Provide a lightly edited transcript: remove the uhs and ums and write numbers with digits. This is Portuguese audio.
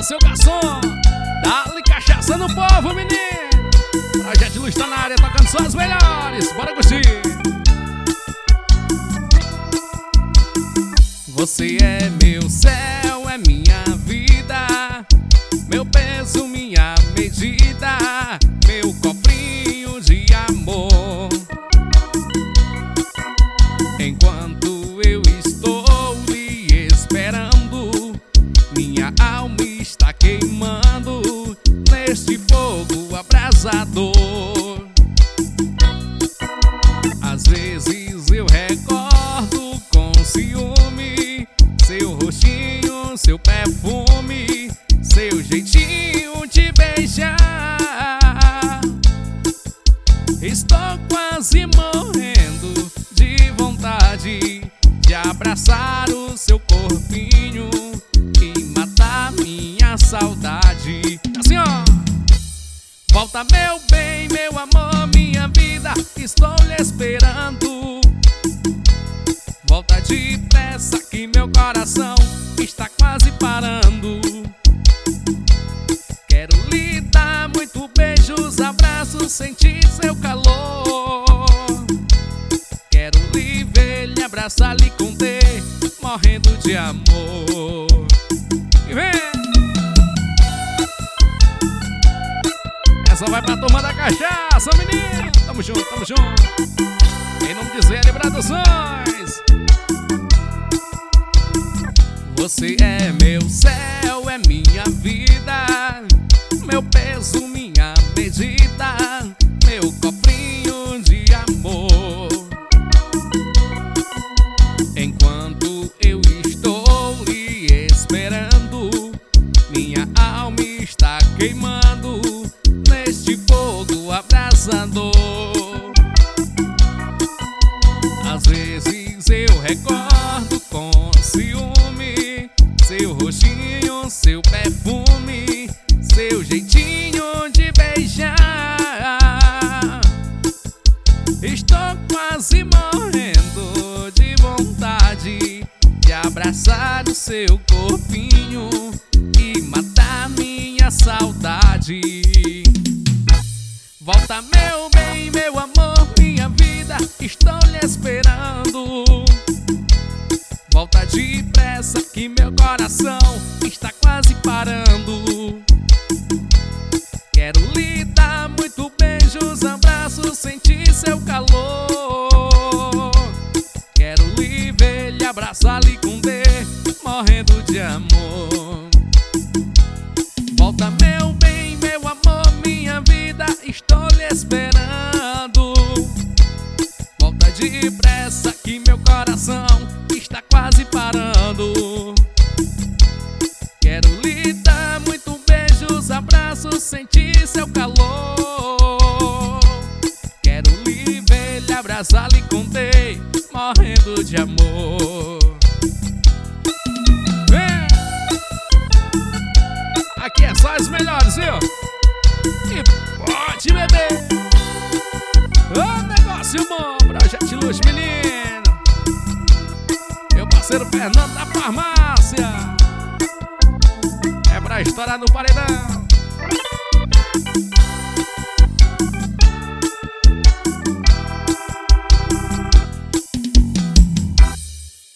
Alô, seu garçom, dá-lhe cachaça no povo, menino. Projeto de Luz tá na área, tocando só as melhores. Bora curtir. Você é meu céu, é minha vida, meu peso, minha medida, meu cofrinho de amor. Enquanto eu estou lhe esperando, minha alma está queimando neste fogo abrasador. Às vezes eu recordo com ciúme seu rostinho, seu perfume, seu jeitinho de beijar. Estou quase morrendo de vontade de abraçar o seu corpinho e matar minha saudade. Assim, ó. Volta, meu bem, meu amor, minha vida, estou lhe esperando. Volta depressa que meu coração está quase parando. Quero lhe dar muito beijos, abraços, sentir seu calor. Quero lhe ver, lhe abraçar, lhe conter, morrendo de amor. E vem! Essa vai pra turma da cachaça, menino. Tamo junto, tamo junto. Em nome de Zé Produções. Você é meu céu, é minha vida, meu peso, minha medida, meu cofrinho de amor. Enquanto eu estou lhe esperando, minha alma está queimando neste fogo abrasador. Às vezes eu recordo com ciúme seu rostinho, seu perfume, seu jeitinho de beijar. Estou quase morrendo de vontade de abraçar o seu corpinho e matar minha saudade. Volta, meu bem, meu amor, minha vida, estou lhe esperando. Volta depressa que meu coração está quase parando. Quero lhe dar muito beijos, abraços, sentir seu calor. Quero lhe ver, lhe abraçar, lhe conter, morrendo de amor. Volta, meu bem, meu amor, minha vida, estou lhe esperando. Volta depressa que meu coração está quase parando. Quero lhe dar muito beijos, abraços, sentir seu calor. Quero lhe ver, lhe abraçar, lhe conter, morrendo de amor. Vem! Aqui é só as melhores, viu? E pode beber. Ô, negócio bom, Projeto de Luz, menino. Meu parceiro Fernando da farmácia. É pra estourar no paredão.